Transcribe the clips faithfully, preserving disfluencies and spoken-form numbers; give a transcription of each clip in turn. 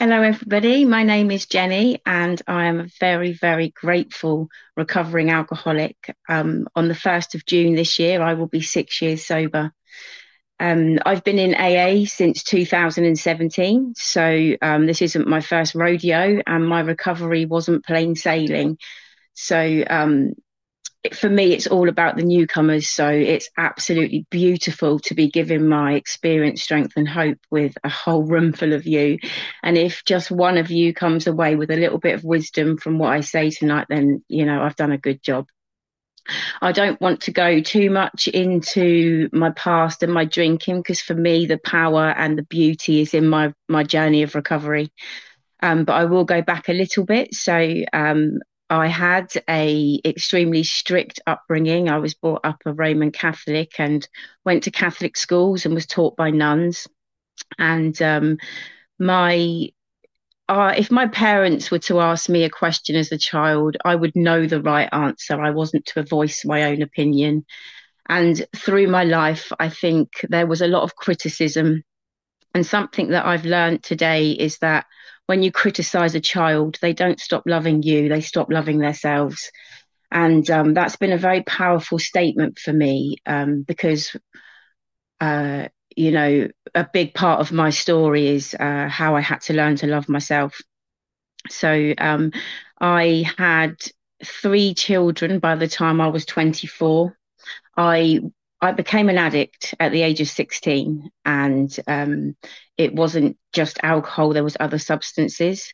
Hello, everybody. My name is Jenny, and I am a very, very grateful recovering alcoholic. Um, on the first of June this year, I will be six years sober. Um, I've been in A A since two thousand seventeen, so um, this isn't my first rodeo, and my recovery wasn't plain sailing. So um, for me, it's all about the newcomers. So it's absolutely beautiful to be giving my experience, strength, and hope with a whole room full of you. And if just one of you comes away with a little bit of wisdom from what I say tonight, then, you know, I've done a good job. I don't want to go too much into my past and my drinking because for me, the power and the beauty is in my, my journey of recovery. Um, but I will go back a little bit. So um, I had a extremely strict upbringing. I was brought up a Roman Catholic and went to Catholic schools and was taught by nuns. And um, my uh, if my parents were to ask me a question as a child, I would know the right answer. I wasn't to voice my own opinion. And through my life, I think there was a lot of criticism. And something that I've learned today is that when you criticize a child, they don't stop loving you, they stop loving themselves. And um, that's been a very powerful statement for me um, because, uh, you know, a big part of my story is uh, how I had to learn to love myself. So um, I had three children by the time I was twenty-four. I I became an addict at the age of sixteen, and um, it wasn't just alcohol. There was other substances.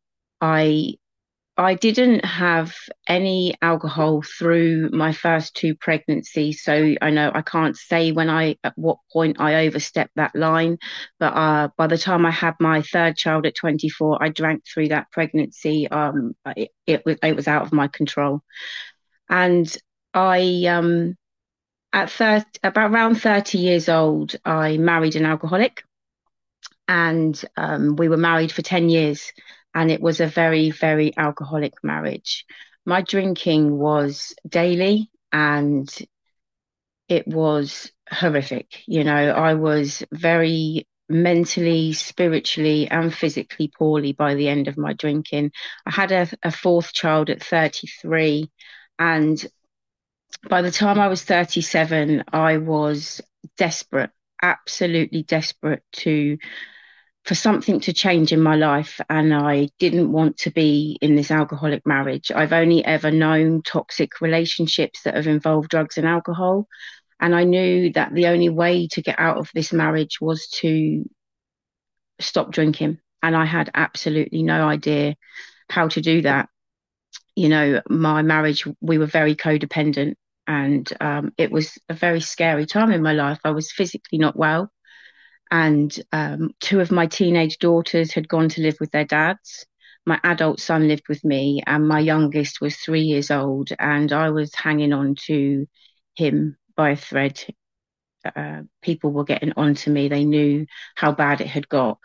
I I didn't have any alcohol through my first two pregnancies, so I know I can't say when I at what point I overstepped that line. But uh, by the time I had my third child at twenty-four, I drank through that pregnancy. Um, it, it was it was out of my control, and I um at thirty, about around thirty years old, I married an alcoholic, and um, we were married for ten years. And it was a very, very alcoholic marriage. My drinking was daily and it was horrific. You know, I was very mentally, spiritually, and physically poorly by the end of my drinking. I had a, a fourth child at thirty-three, and by the time I was thirty-seven, I was desperate, absolutely desperate to for something to change in my life. And I didn't want to be in this alcoholic marriage. I've only ever known toxic relationships that have involved drugs and alcohol. And I knew that the only way to get out of this marriage was to stop drinking. And I had absolutely no idea how to do that. You know, my marriage, we were very codependent. And um, it was a very scary time in my life. I was physically not well. And um, two of my teenage daughters had gone to live with their dads. My adult son lived with me, and my youngest was three years old. And I was hanging on to him by a thread. Uh, people were getting on to me. They knew how bad it had got.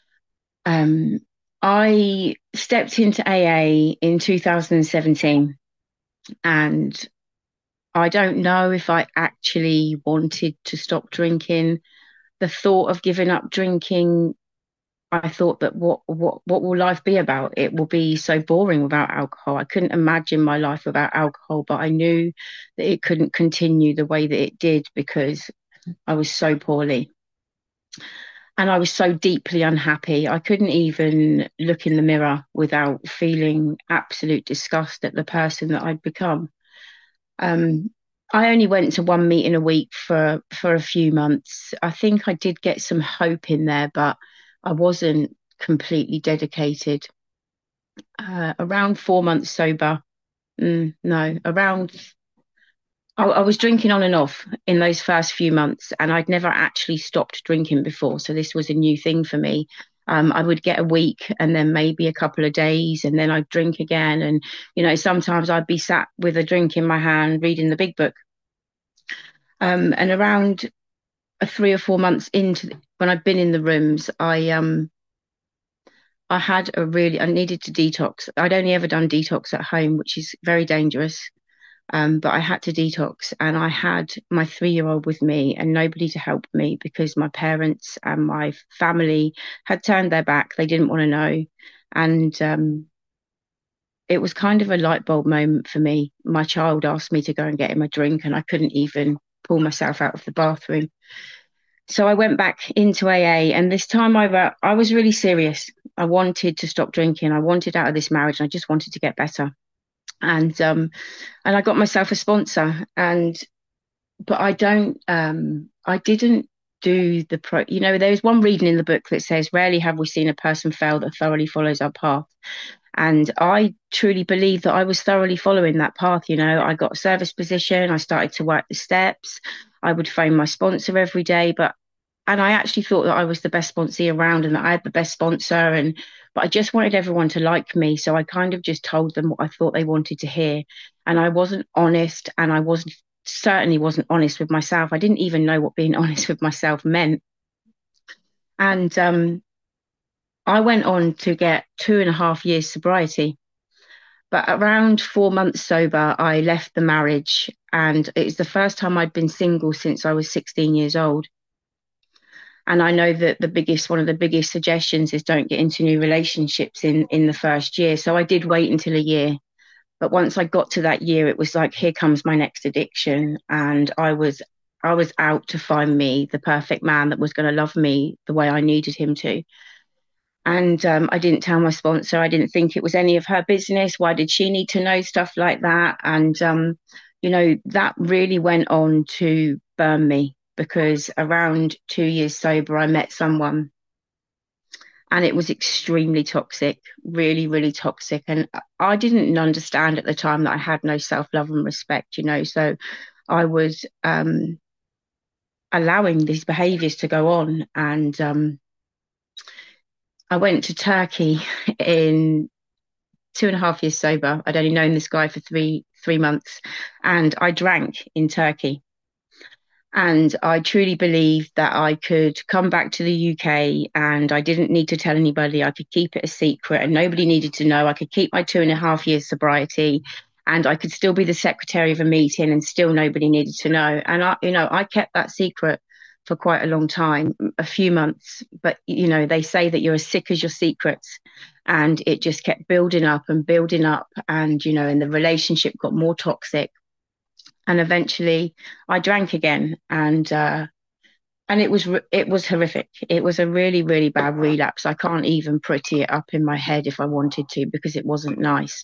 Um, I stepped into A A in two thousand seventeen, and I don't know if I actually wanted to stop drinking. The thought of giving up drinking, I thought that what what what will life be about? It will be so boring without alcohol. I couldn't imagine my life without alcohol, but I knew that it couldn't continue the way that it did because I was so poorly. And I was so deeply unhappy. I couldn't even look in the mirror without feeling absolute disgust at the person that I'd become. Um, I only went to one meeting a week for for a few months. I think I did get some hope in there, but I wasn't completely dedicated. Uh, around four months sober. Mm, no, around I, I was drinking on and off in those first few months, and I'd never actually stopped drinking before. So this was a new thing for me. Um, I would get a week and then maybe a couple of days, and then I'd drink again. And, you know, sometimes I'd be sat with a drink in my hand reading the big book. Um, and around a three or four months into when I'd been in the rooms, I um I had a really I needed to detox. I'd only ever done detox at home, which is very dangerous. Um, but I had to detox, and I had my three-year-old with me and nobody to help me because my parents and my family had turned their back. They didn't want to know. And um, it was kind of a light bulb moment for me. My child asked me to go and get him a drink, and I couldn't even pull myself out of the bathroom. So I went back into A A, and this time I, I was really serious. I wanted to stop drinking. I wanted out of this marriage, and I just wanted to get better. And um, and I got myself a sponsor, and but I don't, um, I didn't do the pro. You know, there's one reading in the book that says, "Rarely have we seen a person fail that thoroughly follows our path." And I truly believe that I was thoroughly following that path. You know, I got a service position, I started to work the steps, I would phone my sponsor every day, but and I actually thought that I was the best sponsor around and that I had the best sponsor, and but I just wanted everyone to like me, so I kind of just told them what I thought they wanted to hear, and I wasn't honest, and I wasn't certainly wasn't honest with myself. I didn't even know what being honest with myself meant. And um I went on to get two and a half years sobriety. But around four months sober, I left the marriage, and it was the first time I'd been single since I was sixteen years old. And I know that the biggest, one of the biggest suggestions is don't get into new relationships in in the first year. So I did wait until a year. But once I got to that year, it was like, here comes my next addiction. And I was I was out to find me the perfect man that was going to love me the way I needed him to. And um, I didn't tell my sponsor. I didn't think it was any of her business. Why did she need to know stuff like that? And, um, you know, that really went on to burn me, because around two years sober, I met someone, and it was extremely toxic, really, really toxic. And I didn't understand at the time that I had no self-love and respect, you know, so I was um, allowing these behaviors to go on. And um, I went to Turkey in two and a half years sober. I'd only known this guy for three three months, and I drank in Turkey. And I truly believed that I could come back to the U K and I didn't need to tell anybody. I could keep it a secret and nobody needed to know. I could keep my two and a half years sobriety, and I could still be the secretary of a meeting and still nobody needed to know. And I, you know, I kept that secret for quite a long time, a few months. But, you know, they say that you're as sick as your secrets. And it just kept building up and building up. And, you know, and the relationship got more toxic. And eventually I drank again, and uh, and it was it was horrific. It was a really, really bad relapse. I can't even pretty it up in my head if I wanted to, because it wasn't nice.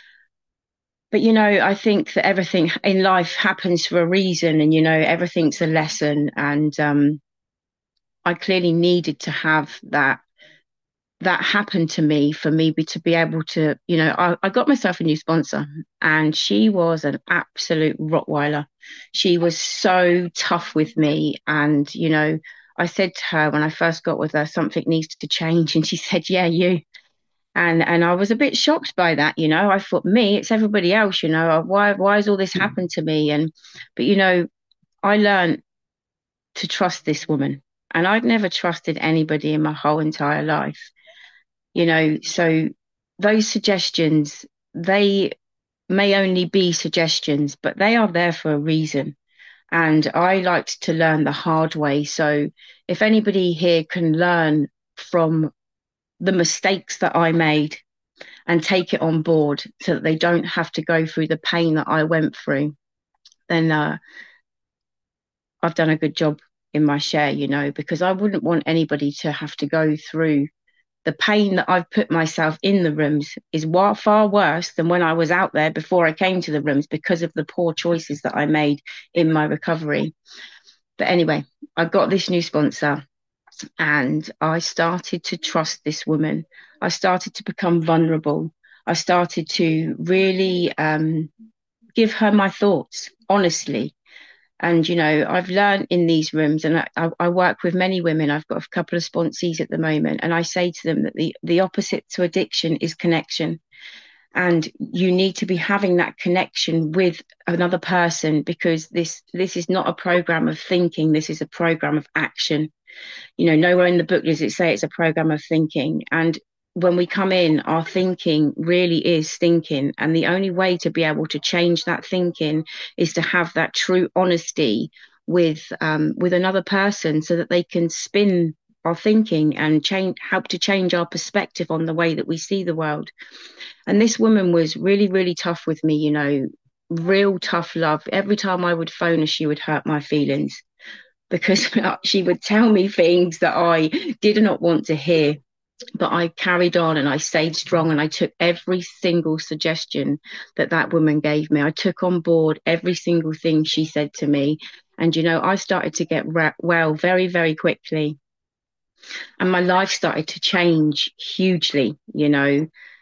But, you know, I think that everything in life happens for a reason, and, you know, everything's a lesson. And um, I clearly needed to have that that happened to me for me be, to be able to, you know, I, I got myself a new sponsor, and she was an absolute Rottweiler. She was so tough with me. And, you know, I said to her when I first got with her, something needs to change. And she said, yeah, you. And and I was a bit shocked by that, you know. I thought, me, it's everybody else, you know. Why why has all this happened to me? And but, you know, I learned to trust this woman. And I'd never trusted anybody in my whole entire life. You know, so those suggestions, they may only be suggestions, but they are there for a reason. And I liked to learn the hard way. So if anybody here can learn from the mistakes that I made and take it on board so that they don't have to go through the pain that I went through, then uh, I've done a good job in my share, you know, because I wouldn't want anybody to have to go through the pain that I've put myself in the rooms is far worse than when I was out there before I came to the rooms, because of the poor choices that I made in my recovery. But anyway, I got this new sponsor, and I started to trust this woman. I started to become vulnerable. I started to really um, give her my thoughts honestly. And, you know, I've learned in these rooms, and I, I work with many women. I've got a couple of sponsees at the moment, and I say to them that the, the opposite to addiction is connection. And you need to be having that connection with another person, because this this is not a program of thinking. This is a program of action. You know, nowhere in the book does it say it's a program of thinking. And when we come in, our thinking really is thinking. And the only way to be able to change that thinking is to have that true honesty with um, with another person, so that they can spin our thinking and change, help to change our perspective on the way that we see the world. And this woman was really, really tough with me, you know, real tough love. Every time I would phone her, she would hurt my feelings, because she would tell me things that I did not want to hear. But I carried on and I stayed strong, and I took every single suggestion that that woman gave me. I took on board every single thing she said to me. And, you know, I started to get well very, very quickly. And my life started to change hugely, you know.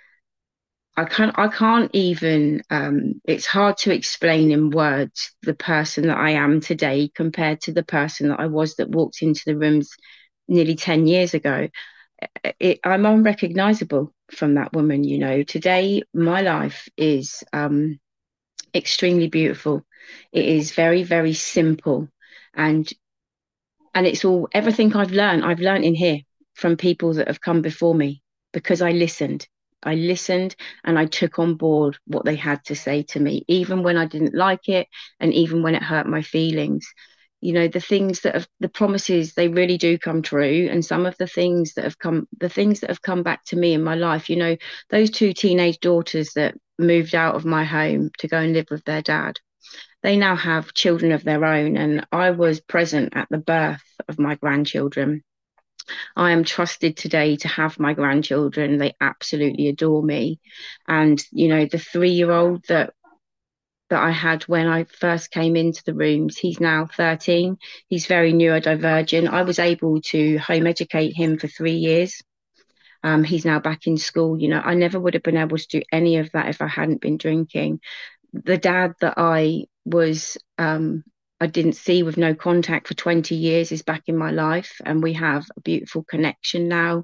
I can't, I can't even, um, it's hard to explain in words the person that I am today compared to the person that I was that walked into the rooms nearly ten years ago. It, I'm unrecognizable from that woman, you know. Today, my life is um, extremely beautiful. It is very, very simple. And and it's all, everything I've learned, I've learned in here from people that have come before me, because I listened. I listened and I took on board what they had to say to me, even when I didn't like it, and even when it hurt my feelings. You know, the things that have, the promises, they really do come true. And some of the things that have come, the things that have come back to me in my life, you know, those two teenage daughters that moved out of my home to go and live with their dad, they now have children of their own. And I was present at the birth of my grandchildren. I am trusted today to have my grandchildren. They absolutely adore me. And, you know, the three-year-old that that I had when I first came into the rooms, he's now thirteen. He's very neurodivergent. I was able to home educate him for three years. Um, he's now back in school. You know, I never would have been able to do any of that if I hadn't been drinking. The dad that I was, um, I didn't see, with no contact for twenty years, is back in my life, and we have a beautiful connection now.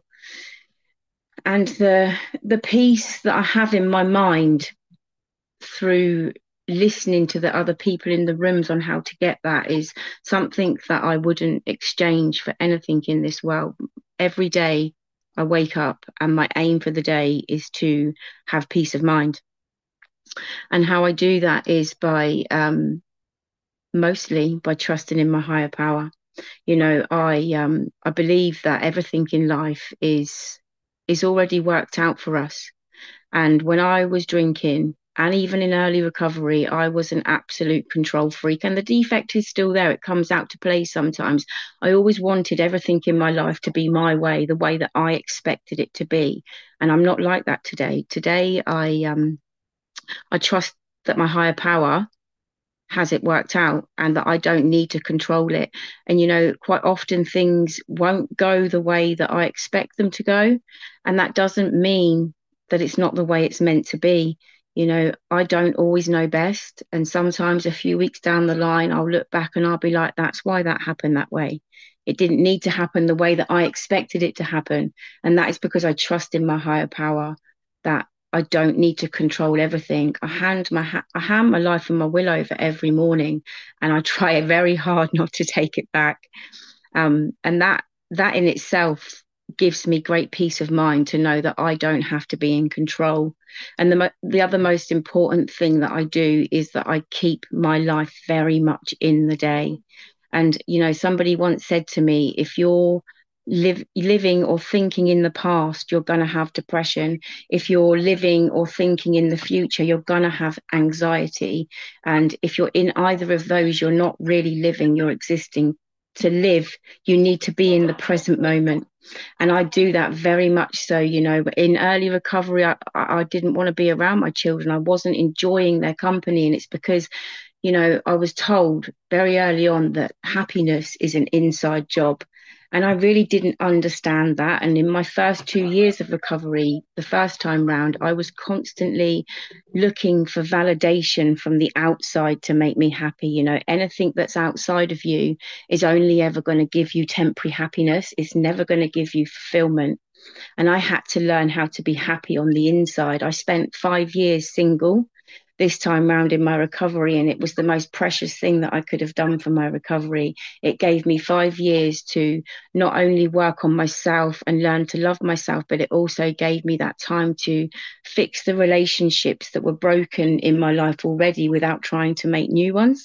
And the the peace that I have in my mind through listening to the other people in the rooms on how to get that is something that I wouldn't exchange for anything in this world. Every day I wake up and my aim for the day is to have peace of mind. And how I do that is by um, mostly by trusting in my higher power. You know, I um, I believe that everything in life is is already worked out for us. And when I was drinking, and even in early recovery, I was an absolute control freak. And the defect is still there. It comes out to play sometimes. I always wanted everything in my life to be my way, the way that I expected it to be. And I'm not like that today. Today, I um, I trust that my higher power has it worked out, and that I don't need to control it. And, you know, quite often things won't go the way that I expect them to go. And that doesn't mean that it's not the way it's meant to be. You know, I don't always know best. And sometimes a few weeks down the line, I'll look back and I'll be like, that's why that happened that way. It didn't need to happen the way that I expected it to happen. And that is because I trust in my higher power, that I don't need to control everything. I hand my ha- I hand my life and my will over every morning, and I try very hard not to take it back. Um, and that that in itself gives me great peace of mind to know that I don't have to be in control. And the the other most important thing that I do is that I keep my life very much in the day. And, you know, somebody once said to me, if you're live living or thinking in the past, you're going to have depression. If you're living or thinking in the future, you're going to have anxiety. And if you're in either of those, you're not really living, you're existing. To live, you need to be in the present moment. And I do that very much so. You know, in early recovery, I, I didn't want to be around my children. I wasn't enjoying their company. And it's because, you know, I was told very early on that happiness is an inside job. And I really didn't understand that. And in my first two years of recovery, the first time round, I was constantly looking for validation from the outside to make me happy. You know, anything that's outside of you is only ever going to give you temporary happiness. It's never going to give you fulfillment. And I had to learn how to be happy on the inside. I spent five years single. this time round in my recovery, and it was the most precious thing that I could have done for my recovery. It gave me five years to not only work on myself and learn to love myself, but it also gave me that time to fix the relationships that were broken in my life already without trying to make new ones.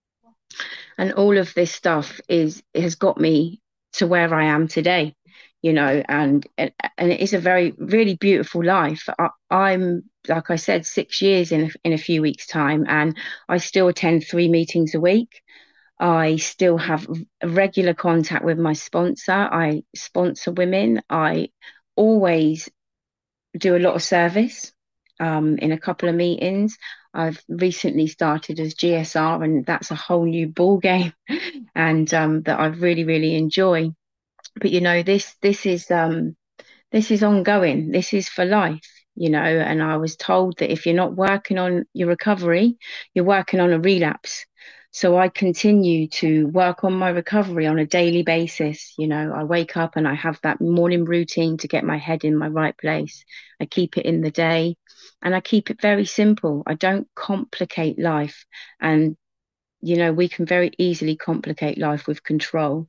And all of this stuff is has got me to where I am today, you know, and and it is a very really beautiful life. I, I'm like I said, six years in in a few weeks' time, and I still attend three meetings a week. I still have regular contact with my sponsor. I sponsor women. I always do a lot of service um, in a couple of meetings. I've recently started as G S R, and that's a whole new ball game, and um, that I really, really enjoy. But you know, this this is um, this is ongoing. This is for life, you know. And I was told that if you're not working on your recovery, you're working on a relapse. So I continue to work on my recovery on a daily basis. You know, I wake up and I have that morning routine to get my head in my right place. I keep it in the day, and I keep it very simple. I don't complicate life. And, you know, we can very easily complicate life with control.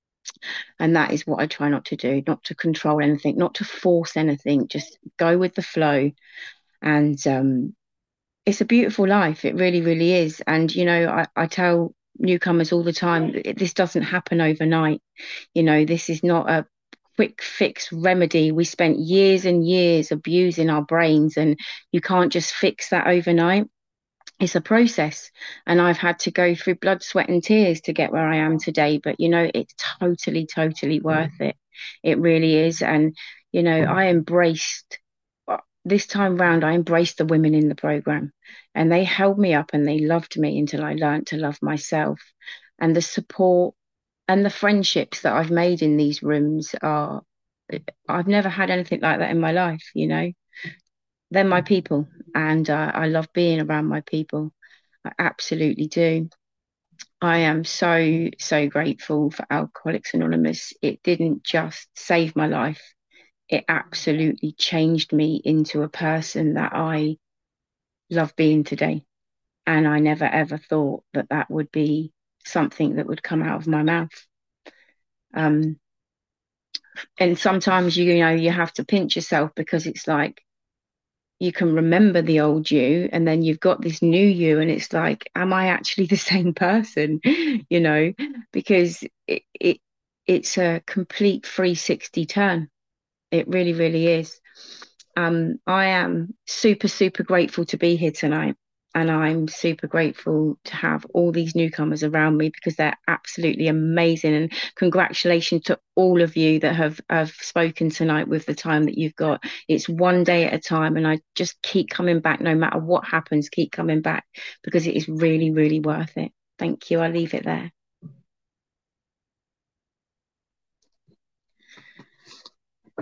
And that is what I try not to do, not to control anything, not to force anything, just go with the flow. And um, it's a beautiful life. It really, really is. And, you know, I, I tell newcomers all the time, this doesn't happen overnight. You know, this is not a quick fix remedy. We spent years and years abusing our brains, and you can't just fix that overnight. It's a process, and I've had to go through blood, sweat, and tears to get where I am today. But, you know, it's totally, totally worth it. It really is. And, you know, I embraced this time round, I embraced the women in the program, and they held me up and they loved me until I learned to love myself. And the support and the friendships that I've made in these rooms are, I've never had anything like that in my life, you know. They're my people, and uh, I love being around my people. I absolutely do. I am so, so grateful for Alcoholics Anonymous. It didn't just save my life, it absolutely changed me into a person that I love being today. And I never ever thought that that would be something that would come out of my mouth. Um, and sometimes, you know, you have to pinch yourself, because it's like you can remember the old you, and then you've got this new you, and it's like, am I actually the same person? You know, because it, it it's a complete three sixty turn. It really, really is. Um, I am super, super grateful to be here tonight. And I'm super grateful to have all these newcomers around me, because they're absolutely amazing. And congratulations to all of you that have, have spoken tonight with the time that you've got. It's one day at a time. And I just keep coming back, no matter what happens, keep coming back, because it is really, really worth it. Thank you. I'll leave it there.